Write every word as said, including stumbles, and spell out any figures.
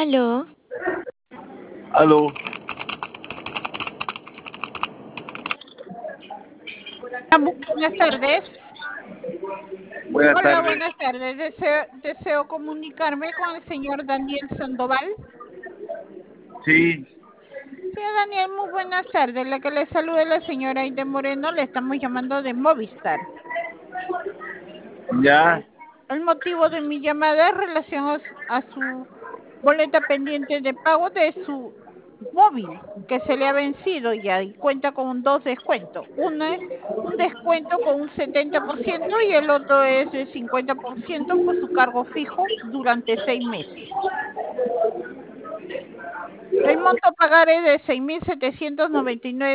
Aló. Aló. Buenas tardes. Buenas Hola, tardes. buenas tardes. Deseo, deseo comunicarme con el señor Daniel Sandoval. Sí. Señor Daniel, muy buenas tardes. La que le saluda es la señora Aide Moreno. Le estamos llamando de Movistar. Ya. El motivo de mi llamada es relación a su, a su boleta pendiente de pago de su móvil, que se le ha vencido ya y cuenta con dos descuentos. Uno es un descuento con un setenta por ciento y el otro es de cincuenta por ciento por su cargo fijo durante seis meses. El monto a pagar es de seis mil setecientos noventa y nueve